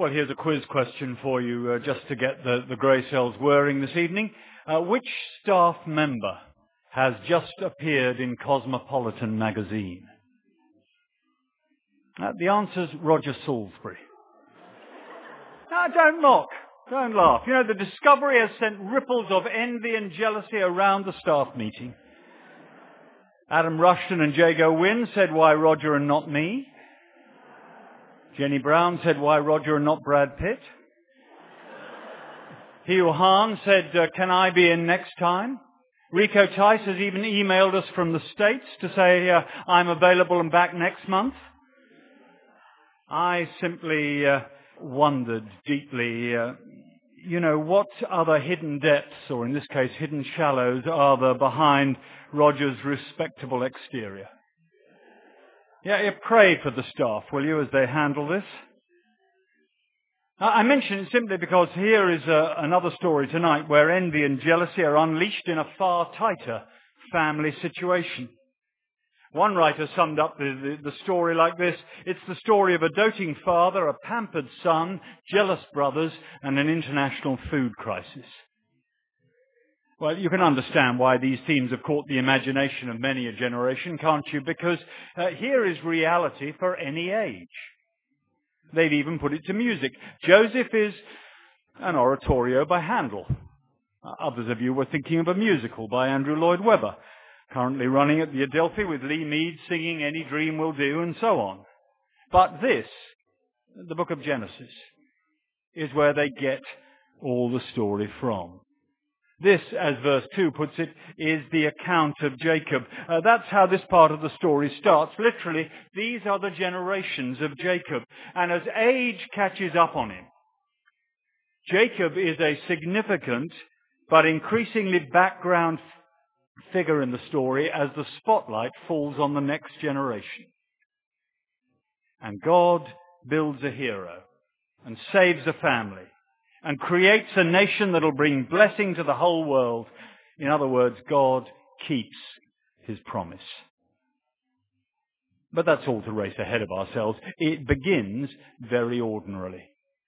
Well, here's a quiz question for you, just to get the grey cells whirring this evening. Which staff member has just appeared in Cosmopolitan magazine? The answer's Roger Salisbury. No, don't mock. Don't laugh. You know, the discovery has sent ripples of envy and jealousy around the staff meeting. Adam Rushton and Jago Wynne said, "Why Roger and not me?" Jenny Brown said, "Why Roger and not Brad Pitt?" Hugh Hahn said, "Can I be in next time?" Rico Tice has even emailed us from the States to say, "I'm available and back next month." I simply wondered deeply, what other hidden depths, or in this case hidden shallows, are there behind Roger's respectable exterior? Yeah, pray for the staff, will you, as they handle this? I mention it simply because here is another story tonight where envy and jealousy are unleashed in a far tighter family situation. One writer summed up the story like this: it's the story of a doting father, a pampered son, jealous brothers, and an international food crisis. Well, you can understand why these themes have caught the imagination of many a generation, can't you? Because here is reality for any age. They've even put it to music. Joseph is an oratorio by Handel. Others of you were thinking of a musical by Andrew Lloyd Webber, currently running at the Adelphi with Lee Mead singing "Any Dream Will Do" and so on. But this, the book of Genesis, is where they get all the story from. This, as verse 2 puts it, is the account of Jacob. That's how this part of the story starts. Literally, these are the generations of Jacob. And as age catches up on him, Jacob is a significant but increasingly background figure in the story as the spotlight falls on the next generation. And God builds a hero and saves a family and creates a nation that will bring blessing to the whole world. In other words, God keeps his promise. But that's all to race ahead of ourselves. It begins very ordinarily.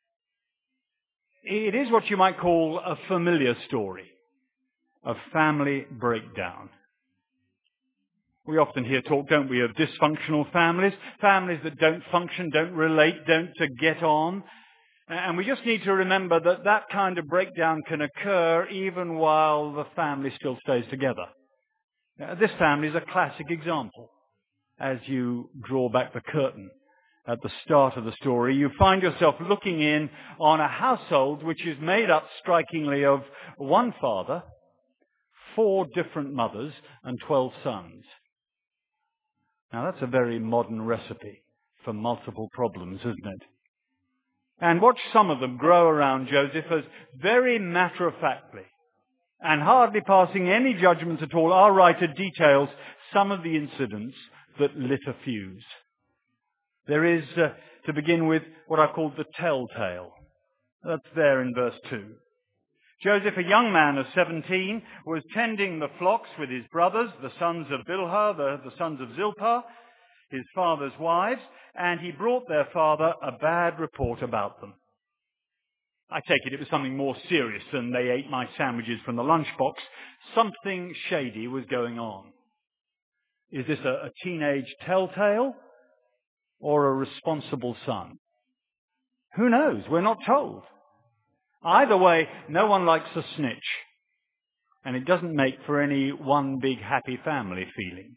It is what you might call a familiar story of family breakdown. We often hear talk, don't we, of dysfunctional families, families that don't function, don't relate, don't get on. And we just need to remember that that kind of breakdown can occur even while the family still stays together. This family is a classic example. As you draw back the curtain at the start of the story, you find yourself looking in on a household which is made up strikingly of one father, 4 different mothers, and 12 sons. Now that's a very modern recipe for multiple problems, isn't it? And watch some of them grow around Joseph as very matter-of-factly, and hardly passing any judgments at all, our writer details some of the incidents that lit a fuse. There is, to begin with, what I've called the telltale. That's there in verse 2. Joseph, a young man of 17, was tending the flocks with his brothers, the sons of Bilhah, the sons of Zilpah, his father's wives, and he brought their father a bad report about them. I take it was something more serious than "they ate my sandwiches from the lunchbox." Something shady was going on. Is this a teenage telltale or a responsible son? Who knows? We're not told. Either way, no one likes a snitch, and it doesn't make for any one big happy family feeling.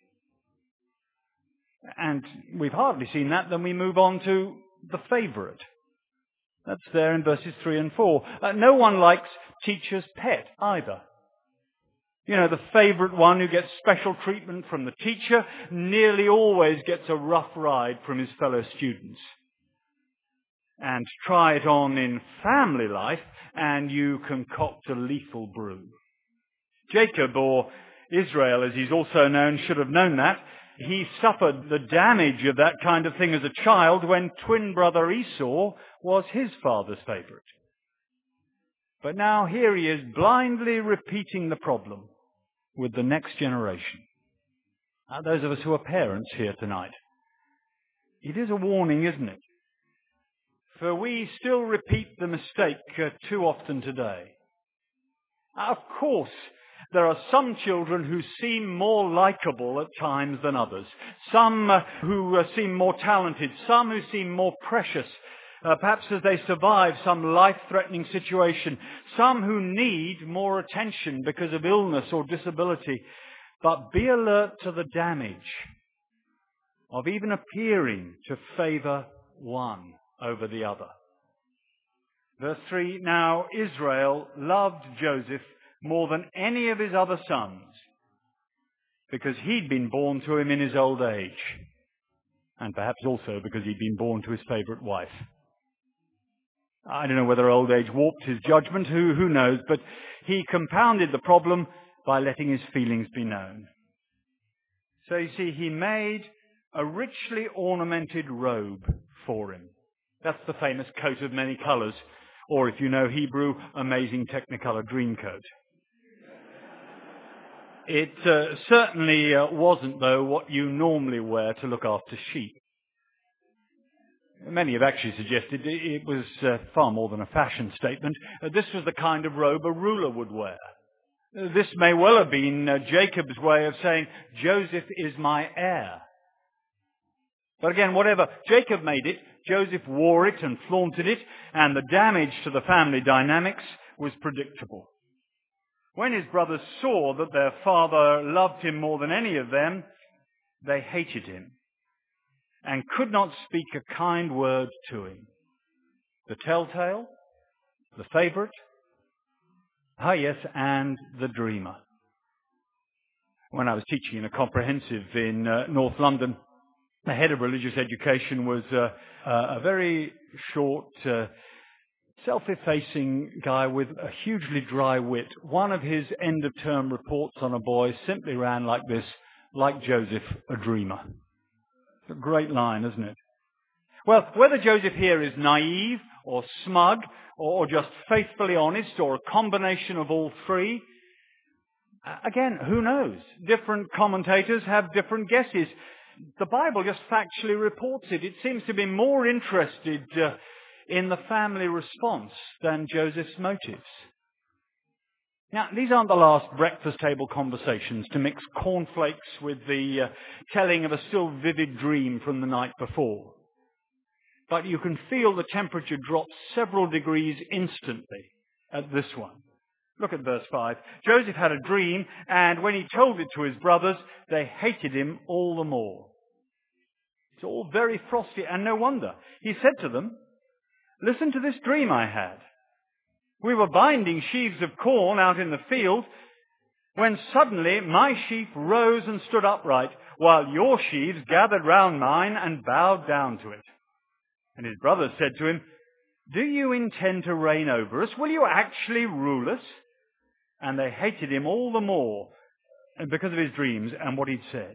And we've hardly seen that. Then we move on to the favourite. That's there in verses 3 and 4. No one likes teacher's pet either. The favourite one who gets special treatment from the teacher nearly always gets a rough ride from his fellow students. And try it on in family life and you concoct a lethal brew. Jacob, or Israel as he's also known, should have known that. He suffered the damage of that kind of thing as a child when twin brother Esau was his father's favourite. But now here he is blindly repeating the problem with the next generation. Now, those of us who are parents here tonight, it is a warning, isn't it? For we still repeat the mistake too often today. Of course, there are some children who seem more likable at times than others. Some who seem more talented. Some who seem more precious, perhaps as they survive some life-threatening situation. Some who need more attention because of illness or disability. But be alert to the damage of even appearing to favour one over the other. Verse 3, now Israel loved Joseph more than any of his other sons because he'd been born to him in his old age, and perhaps also because he'd been born to his favourite wife. I don't know whether old age warped his judgment, who knows, but he compounded the problem by letting his feelings be known. So you see, he made a richly ornamented robe for him. That's the famous coat of many colours, or if you know Hebrew, amazing Technicolor Dreamcoat. It certainly wasn't, though, what you normally wear to look after sheep. Many have actually suggested it was far more than a fashion statement. This was the kind of robe a ruler would wear. This may well have been Jacob's way of saying, Joseph is my heir. But again, whatever, Jacob made it, Joseph wore it and flaunted it, and the damage to the family dynamics was predictable. When his brothers saw that their father loved him more than any of them, they hated him and could not speak a kind word to him. The telltale, the favourite, and the dreamer. When I was teaching in a comprehensive in North London, the head of religious education was a very short, self-effacing guy with a hugely dry wit. One of his end-of-term reports on a boy simply ran like this, like Joseph, a dreamer. It's a great line, isn't it? Well, whether Joseph here is naive or smug or just faithfully honest or a combination of all three, again, who knows? Different commentators have different guesses. The Bible just factually reports it. It seems to be more interested in the family response than Joseph's motives. Now, these aren't the last breakfast table conversations to mix cornflakes with the telling of a still vivid dream from the night before. But you can feel the temperature drop several degrees instantly at this one. Look at verse 5. Joseph had a dream, and when he told it to his brothers, they hated him all the more. It's all very frosty, and no wonder. He said to them, listen to this dream I had. We were binding sheaves of corn out in the field, when suddenly my sheaf rose and stood upright, while your sheaves gathered round mine and bowed down to it. And his brothers said to him, do you intend to reign over us? Will you actually rule us? And they hated him all the more because of his dreams and what he'd said.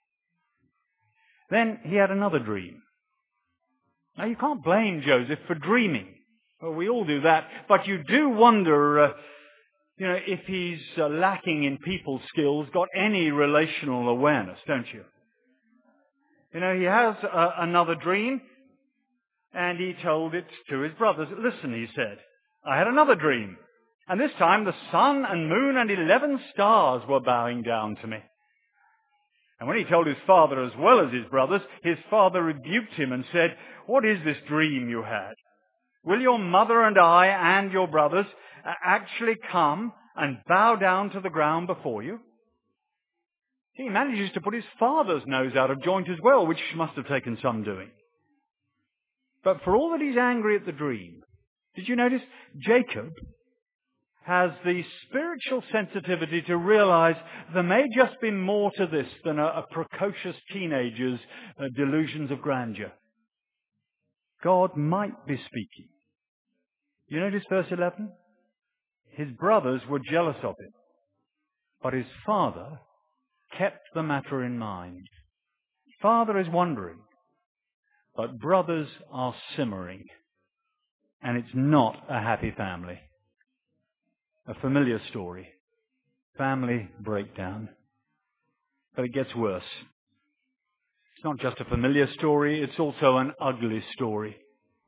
Then he had another dream. Now, you can't blame Joseph for dreaming. Well, we all do that. But you do wonder, if he's lacking in people skills, got any relational awareness, don't you? He has another dream, and he told it to his brothers. Listen, he said, I had another dream. And this time the sun and moon and 11 stars were bowing down to me. And when he told his father as well as his brothers, his father rebuked him and said, what is this dream you had? Will your mother and I and your brothers actually come and bow down to the ground before you? He manages to put his father's nose out of joint as well, which must have taken some doing. But for all that he's angry at the dream, did you notice Jacob has the spiritual sensitivity to realize there may just be more to this than a precocious teenager's delusions of grandeur. God might be speaking. You notice verse 11? His brothers were jealous of him, but his father kept the matter in mind. Father is wondering, but brothers are simmering, and it's not a happy family. A familiar story. Family breakdown. But it gets worse. It's not just a familiar story, it's also an ugly story.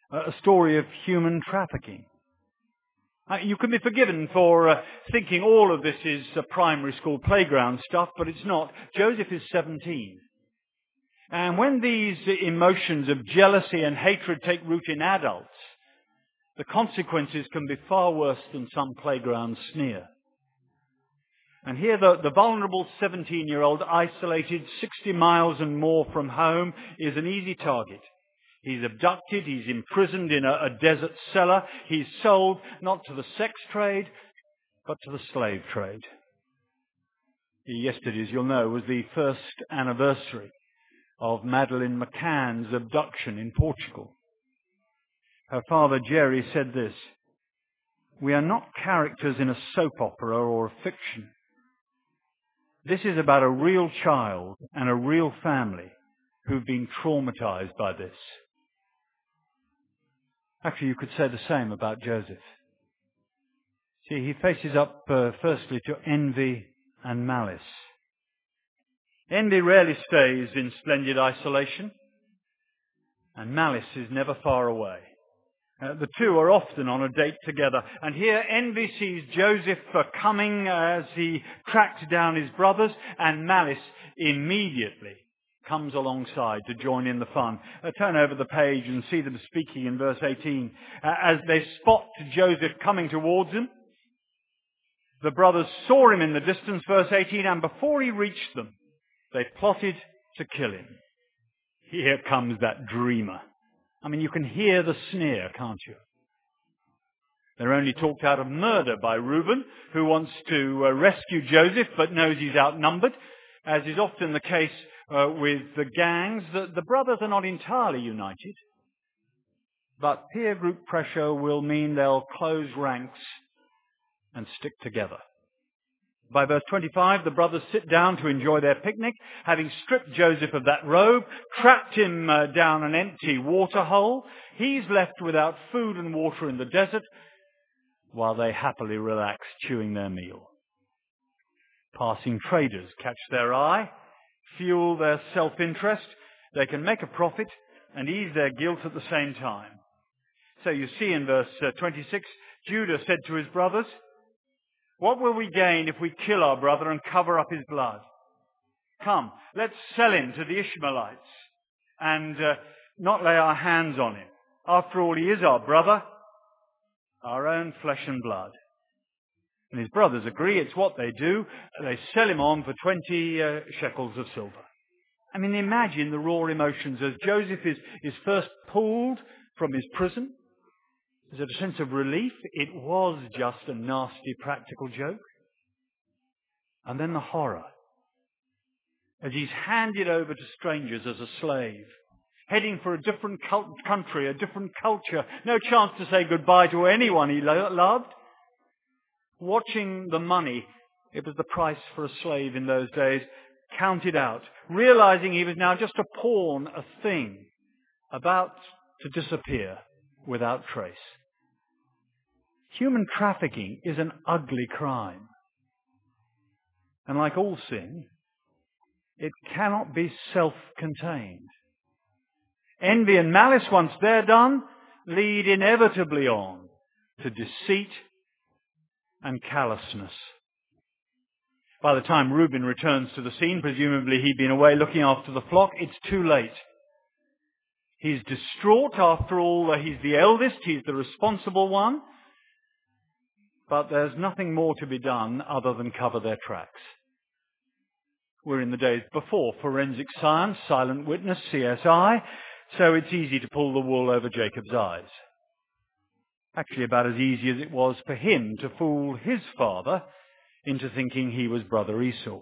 a story of human trafficking. You can be forgiven for thinking all of this is primary school playground stuff, but it's not. Joseph is 17. And when these emotions of jealousy and hatred take root in adults, the consequences can be far worse than some playground sneer. And here the vulnerable 17-year-old, isolated 60 miles and more from home, is an easy target. He's abducted, he's imprisoned in a desert cellar, he's sold not to the sex trade, but to the slave trade. Yesterday, as you'll know, was the first anniversary of Madeleine McCann's abduction in Portugal. Her father, Jerry, said this: "We are not characters in a soap opera or a fiction. This is about a real child and a real family who've been traumatized by this." Actually, you could say the same about Joseph. See, he faces up firstly to envy and malice. Envy rarely stays in splendid isolation, and malice is never far away. The two are often on a date together. And here envy sees Joseph coming as he tracks down his brothers, and malice immediately comes alongside to join in the fun. Turn over the page and see them speaking in verse 18. As they spot Joseph coming towards them, the brothers saw him in the distance, verse 18, and before he reached them, they plotted to kill him. Here comes that dreamer. I mean, you can hear the sneer, can't you? They're only talked out of murder by Reuben, who wants to rescue Joseph but knows he's outnumbered. As is often the case with the gangs, the brothers are not entirely united. But peer group pressure will mean they'll close ranks and stick together. By verse 25, the brothers sit down to enjoy their picnic, having stripped Joseph of that robe, trapped him down an empty water hole. He's left without food and water in the desert, while they happily relax, chewing their meal. Passing traders catch their eye, fuel their self-interest. They can make a profit and ease their guilt at the same time. So you see in verse 26, Judah said to his brothers, "What will we gain if we kill our brother and cover up his blood? Come, let's sell him to the Ishmaelites and not lay our hands on him. After all, he is our brother, our own flesh and blood." And his brothers agree. It's what they do. They sell him on for 20 shekels of silver. I mean, imagine the raw emotions as Joseph is first pulled from his prison. Is it a sense of relief? It was just a nasty practical joke. And then the horror as he's handed over to strangers as a slave, heading for a different country, a different culture, no chance to say goodbye to anyone he loved. Watching the money, it was the price for a slave in those days, counted out, realizing he was now just a pawn, a thing, about to disappear without trace. Human trafficking is an ugly crime. And like all sin, it cannot be self-contained. Envy and malice, once they're done, lead inevitably on to deceit and callousness. By the time Reuben returns to the scene, presumably he'd been away looking after the flock, it's too late. He's distraught. After all, he's the eldest, he's the responsible one. But there's nothing more to be done other than cover their tracks. We're in the days before forensic science, silent witness, CSI, so it's easy to pull the wool over Jacob's eyes. Actually, about as easy as it was for him to fool his father into thinking he was brother Esau.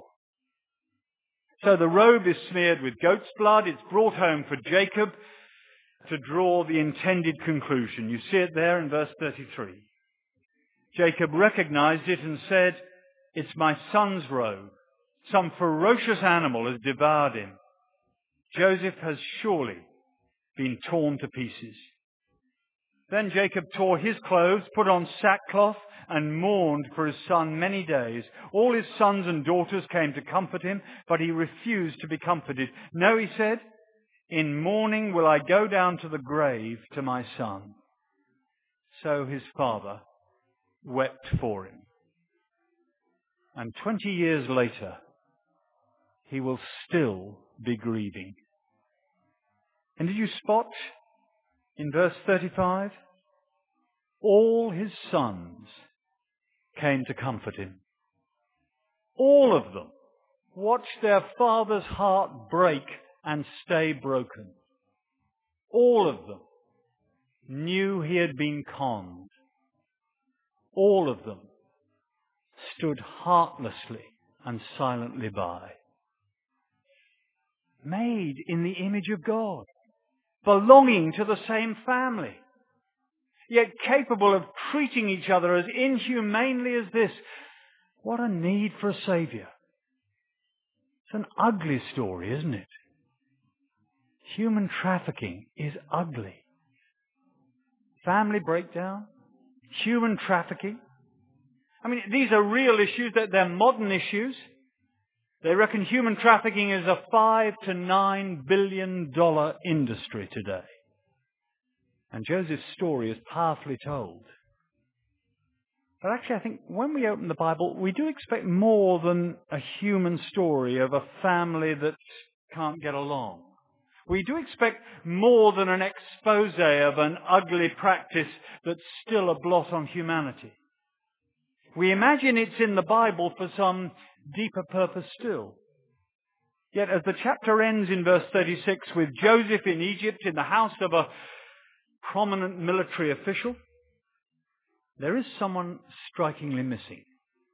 So the robe is smeared with goat's blood. It's brought home for Jacob to draw the intended conclusion. You see it there in verse 33. Jacob recognized it and said, "It's my son's robe. Some ferocious animal has devoured him. Joseph has surely been torn to pieces." Then Jacob tore his clothes, put on sackcloth, and mourned for his son many days. All his sons and daughters came to comfort him, but he refused to be comforted. "No," he said, In mourning will I go down to the grave to my son. So his father wept for him. And 20 years later, he will still be grieving. And did you spot in verse 35? All his sons came to comfort him. All of them watched their father's heart break and stay broken. All of them knew he had been conned. All of them stood heartlessly and silently by. Made in the image of God, belonging to the same family, yet capable of treating each other as inhumanely as this. What a need for a Saviour. It's an ugly story, isn't it? Human trafficking is ugly. Family breakdown, human trafficking. I mean, these are real issues, that they're modern issues. They reckon human trafficking is a $5 to $9 billion industry today. And Joseph's story is powerfully told. But actually, I think when we open the Bible, we do expect more than a human story of a family that can't get along. We do expect more than an expose of an ugly practice that's still a blot on humanity. We imagine it's in the Bible for some deeper purpose still. Yet as the chapter ends in verse 36 with Joseph in Egypt in the house of a prominent military official, there is someone strikingly missing.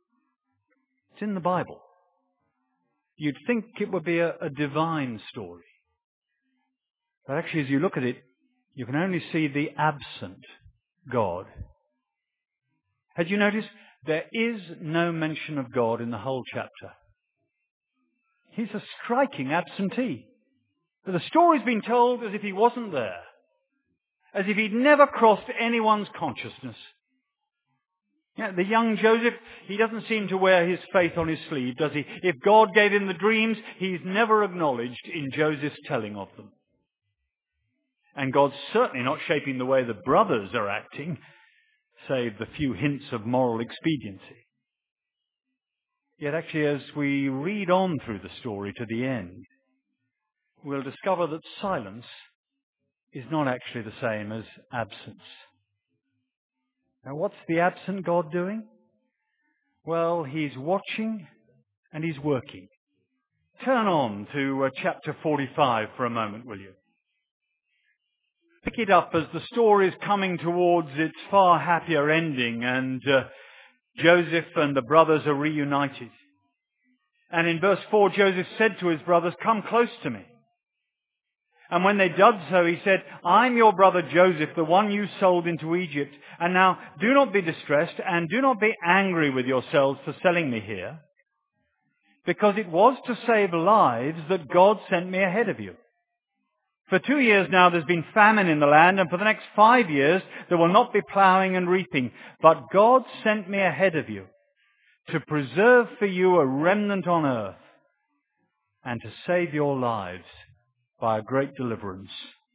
It's in the Bible. You'd think it would be a divine story. But actually, as you look at it, you can only see the absent God. Had you noticed? There is no mention of God in the whole chapter. He's a striking absentee. But the story's been told as if he wasn't there. As if he'd never crossed anyone's consciousness. Yeah, the young Joseph, he doesn't seem to wear his faith on his sleeve, does he? If God gave him the dreams, he's never acknowledged in Joseph's telling of them. And God's certainly not shaping the way the brothers are acting, save the few hints of moral expediency. Yet actually, as we read on through the story to the end, we'll discover that silence is not actually the same as absence. Now, what's the absent God doing? Well, he's watching and he's working. Turn on to chapter 45 for a moment, will you? Pick it up as the story is coming towards its far happier ending, and Joseph and the brothers are reunited. And in verse 4, Joseph said to his brothers, "Come close to me." And when they did so, he said, "I'm your brother Joseph, the one you sold into Egypt. And now do not be distressed and do not be angry with yourselves for selling me here, because it was to save lives that God sent me ahead of you. For 2 years now there's been famine in the land, and for the next 5 years there will not be plowing and reaping. But God sent me ahead of you to preserve for you a remnant on earth and to save your lives by a great deliverance."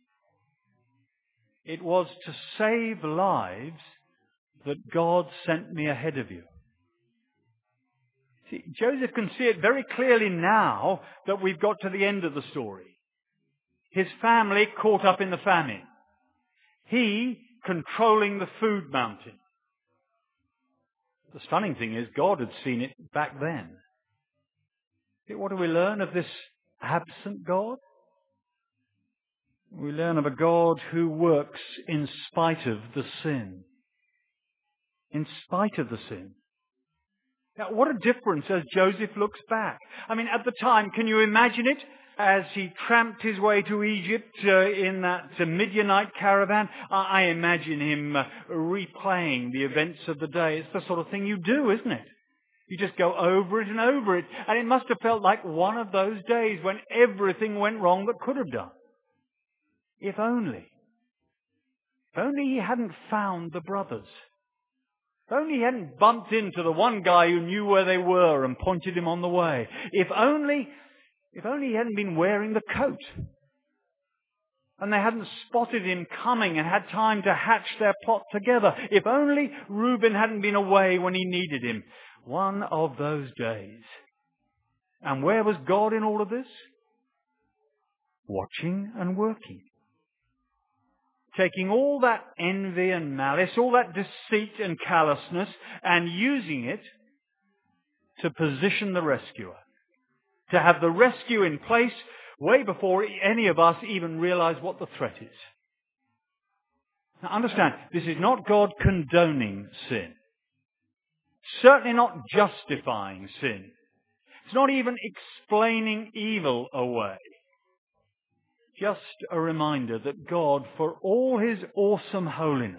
It was to save lives that God sent me ahead of you. See, Joseph can see it very clearly now that we've got to the end of the story. His family caught up in the famine. He controlling the food mountain. The stunning thing is God had seen it back then. What do we learn of this absent God? We learn of a God who works in spite of the sin. In spite of the sin. Now, what a difference as Joseph looks back. I mean, at the time, can you imagine it? As he tramped his way to Egypt in that Midianite caravan, I imagine him replaying the events of the day. It's the sort of thing you do, isn't it? You just go over it and over it. And it must have felt like one of those days when everything went wrong that could have done. If only. If only he hadn't found the brothers. If only he hadn't bumped into the one guy who knew where they were and pointed him on the way. If only he hadn't been wearing the coat. and they hadn't spotted him coming and had time to hatch their plot together. If only Reuben hadn't been away when he needed him. One of those days. And where was God in all of this? Watching and working. Taking all that envy and malice, all that deceit and callousness, and using it to position the rescuer. To have the rescue in place way before any of us even realize what the threat is. Now understand, this is not God condoning sin. Certainly not justifying sin. It's not even explaining evil away. Just a reminder that God, for all His awesome holiness,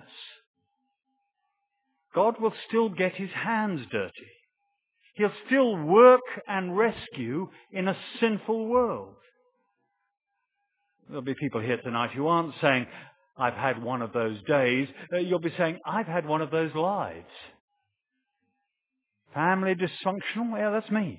God will still get His hands dirty. He'll still work and rescue in a sinful world. There'll be people here tonight who aren't saying, I've had one of those days. You'll be saying, I've had one of those lives. Family dysfunctional? Yeah, that's me.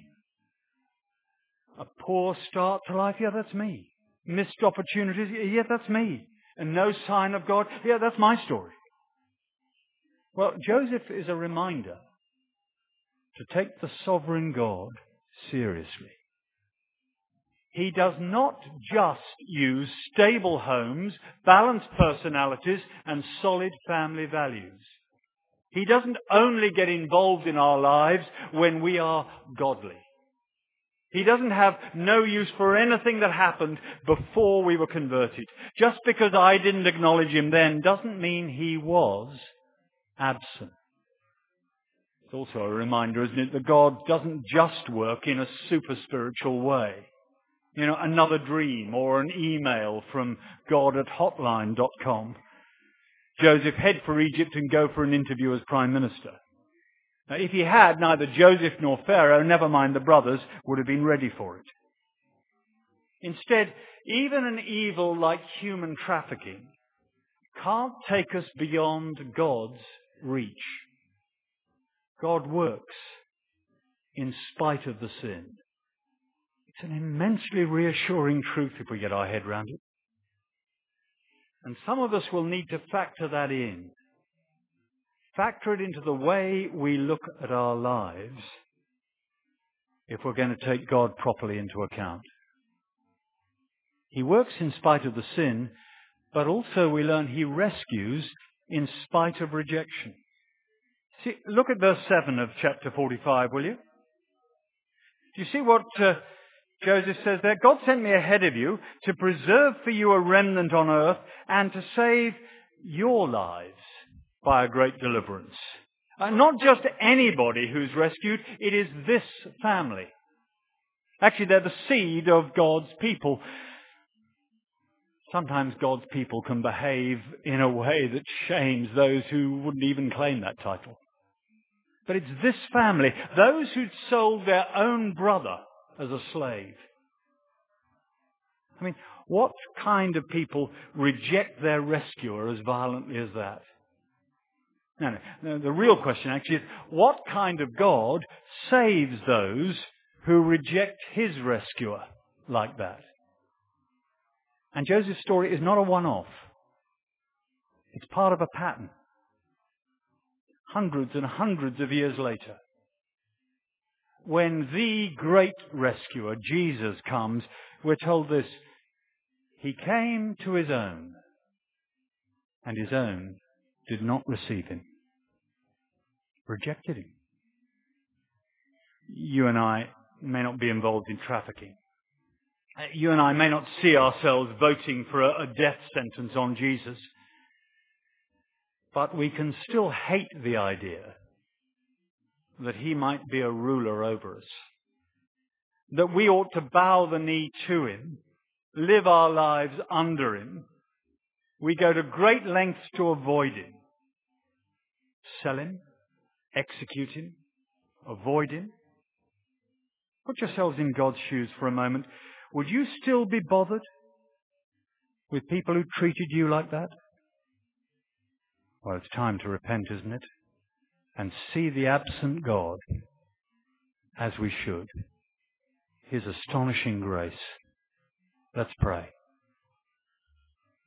A poor start to life? Yeah, that's me. Missed opportunities? Yeah, that's me. And no sign of God? Yeah, that's my story. Well, Joseph is a reminder to take the sovereign God seriously. He does not just use stable homes, balanced personalities, and solid family values. He doesn't only get involved in our lives when we are godly. He doesn't have no use for anything that happened before we were converted. Just because I didn't acknowledge Him then doesn't mean He was absent. It's also a reminder, isn't it, that God doesn't just work in a super spiritual way. You know, another dream or an email from God@hotline.com. Joseph, head for Egypt and go for an interview as Prime Minister. Now, if he had, neither Joseph nor Pharaoh, never mind the brothers, would have been ready for it. Instead, even an evil like human trafficking can't take us beyond God's reach. God works in spite of the sin. It's an immensely reassuring truth if we get our head around it. And some of us will need to factor that in. Factor it into the way we look at our lives if we're going to take God properly into account. He works in spite of the sin, but also we learn He rescues in spite of rejection. See, look at verse 7 of chapter 45, will you? Do you see what Joseph says there? God sent me ahead of you to preserve for you a remnant on earth and to save your lives by a great deliverance. Not just anybody who's rescued, it is this family. Actually, they're the seed of God's people. Sometimes God's people can behave in a way that shames those who wouldn't even claim that title. But it's this family, those who'd sold their own brother as a slave. I mean, what kind of people reject their rescuer as violently as that? No, the real question actually is, what kind of God saves those who reject His rescuer like that? And Joseph's story is not a one-off. It's part of a pattern. Hundreds and hundreds of years later, when the great rescuer, Jesus, comes, we're told this: He came to His own, and His own did not receive Him. Rejected Him. You and I may not be involved in trafficking. You and I may not see ourselves voting for a death sentence on Jesus. But we can still hate the idea that He might be a ruler over us. That we ought to bow the knee to Him, live our lives under Him. We go to great lengths to avoid Him. Sell Him, execute Him, avoid Him. Put yourselves in God's shoes for a moment. Would you still be bothered with people who treated you like that? Well, it's time to repent, isn't it? And see the absent God as we should. His astonishing grace. Let's pray.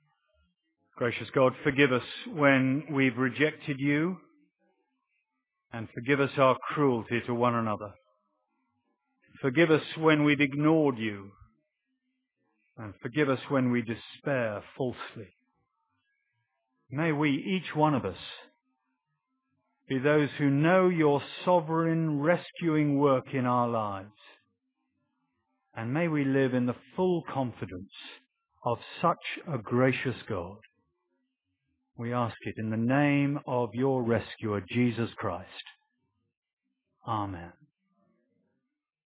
Gracious God, forgive us when we've rejected you, and forgive us our cruelty to one another. Forgive us when we've ignored you, and forgive us when we despair falsely. May we, each one of us, be those who know your sovereign rescuing work in our lives. And may we live in the full confidence of such a gracious God. We ask it in the name of your rescuer, Jesus Christ. Amen.